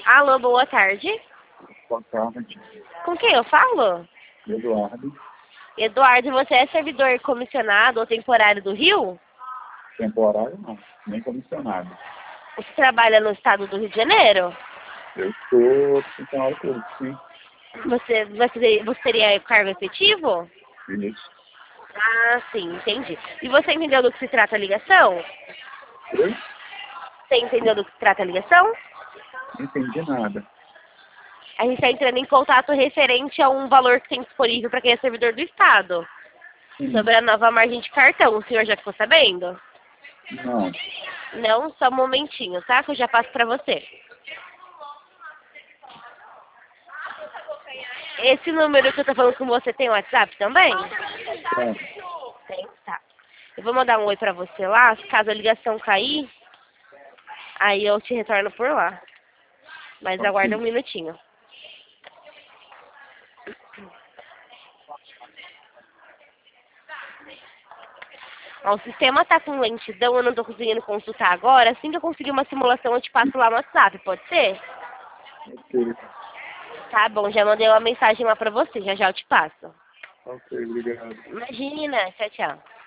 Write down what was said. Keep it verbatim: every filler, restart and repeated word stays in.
Alô, boa tarde. Boa tarde. Com quem eu falo? Eduardo. Eduardo, você é servidor comissionado ou temporário do Rio? Temporário não, nem comissionado. Você trabalha no estado do Rio de Janeiro? Eu sou funcionário público, sim. Você, você, você teria cargo efetivo? Isso. Ah, sim, entendi. E você entendeu do que se trata a ligação? Oi? Você entendeu do que se trata a ligação? Não entendi nada. A gente está entrando em contato referente a um valor que tem disponível para quem é servidor do Estado. Sim. Sobre a nova margem de cartão. O senhor já ficou sabendo? Não. Não? Só um momentinho, tá? Que eu já passo para você. Esse número que eu tô falando com você tem WhatsApp também? Bom, Tem, tá. Eu vou mandar um oi pra você lá, caso a ligação cair, aí eu te retorno por lá. Mas aguarda um ok. minutinho. Ó, o sistema tá com lentidão, eu não tô conseguindo consultar agora. Assim que eu conseguir uma simulação, eu te passo lá no WhatsApp, pode ser? Ok. Tá bom, já mandei uma mensagem lá pra você, já já eu te passo. Ok, obrigado. Imagina, tchau, tchau.